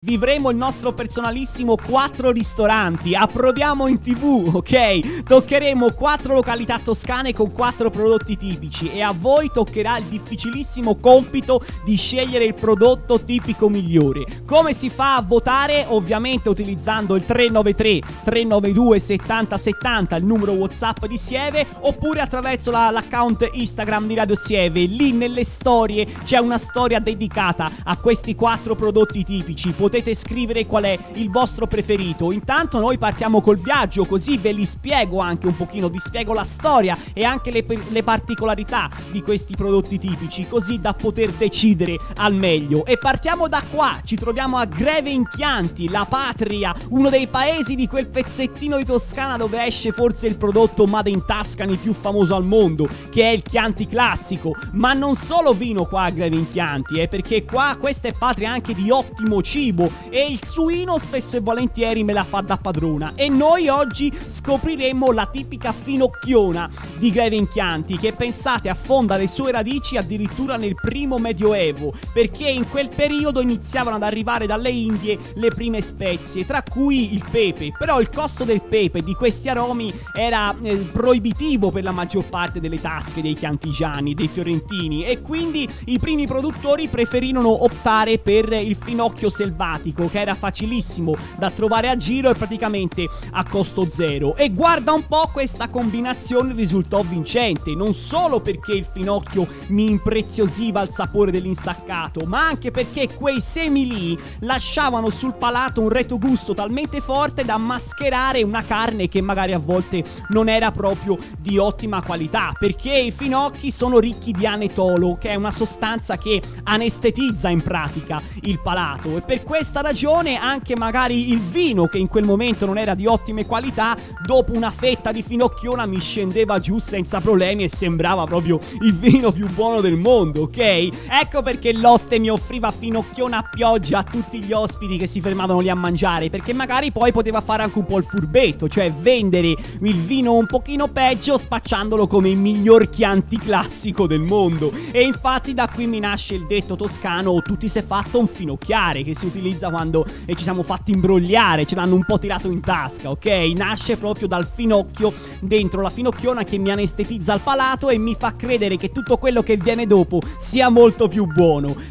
Vivremo il nostro personalissimo 4 ristoranti, approdiamo in TV, ok? Toccheremo 4 località toscane con 4 prodotti tipici e a voi toccherà il difficilissimo compito di scegliere il prodotto tipico migliore. Come si fa a votare? Ovviamente utilizzando il 393 392 7070, il numero WhatsApp di Sieve, oppure attraverso l'account Instagram di Radio Sieve. Lì nelle storie c'è una storia dedicata a questi 4 prodotti tipici. Potete scrivere qual è il vostro preferito. Intanto noi partiamo col viaggio, così ve li spiego anche un pochino, vi spiego la storia e anche le particolarità di questi prodotti tipici, così da poter decidere al meglio. E partiamo da qua, ci troviamo a Greve in Chianti, la patria, uno dei paesi di quel pezzettino di Toscana dove esce forse il prodotto Made in Tuscany più famoso al mondo, che è il Chianti classico. Ma non solo vino qua a Greve in Chianti, perché qua questa è patria anche di ottimo cibo e il suino spesso e volentieri me la fa da padrona. E noi oggi scopriremo la tipica finocchiona di Greve in Chianti, che pensate affonda le sue radici addirittura nel primo medioevo, perché in quel periodo iniziavano ad arrivare dalle Indie le prime spezie, tra cui il pepe. Però il costo del pepe, di questi aromi, era proibitivo per la maggior parte delle tasche dei chiantigiani, dei fiorentini, e quindi i primi produttori preferirono optare per il finocchio selvatico, che era facilissimo da trovare a giro e praticamente a costo zero. E guarda un po', questa combinazione risultò vincente, non solo perché il finocchio mi impreziosiva il sapore dell'insaccato, ma anche perché quei semi lì lasciavano sul palato un retrogusto talmente forte da mascherare una carne che magari a volte non era proprio di ottima qualità, perché i finocchi sono ricchi di anetolo, che è una sostanza che anestetizza in pratica il palato, e per questa ragione anche magari il vino, che in quel momento non era di ottime qualità, dopo una fetta di finocchiona mi scendeva giù senza problemi e sembrava proprio il vino più buono del mondo, ok? Ecco perché l'oste mi offriva finocchiona a pioggia a tutti gli ospiti che si fermavano lì a mangiare, perché magari poi poteva fare anche un po' il furbetto, cioè vendere il vino un pochino peggio spacciandolo come il miglior Chianti classico del mondo. E infatti da qui mi nasce il detto toscano "tutti si è fatto un finocchiare", che si utilizza quando ci siamo fatti imbrogliare, ce l'hanno un po' tirato in tasca, ok? Nasce proprio dal finocchio dentro la finocchiona, che mi anestetizza il palato e mi fa credere che tutto quello che viene dopo sia molto più buono.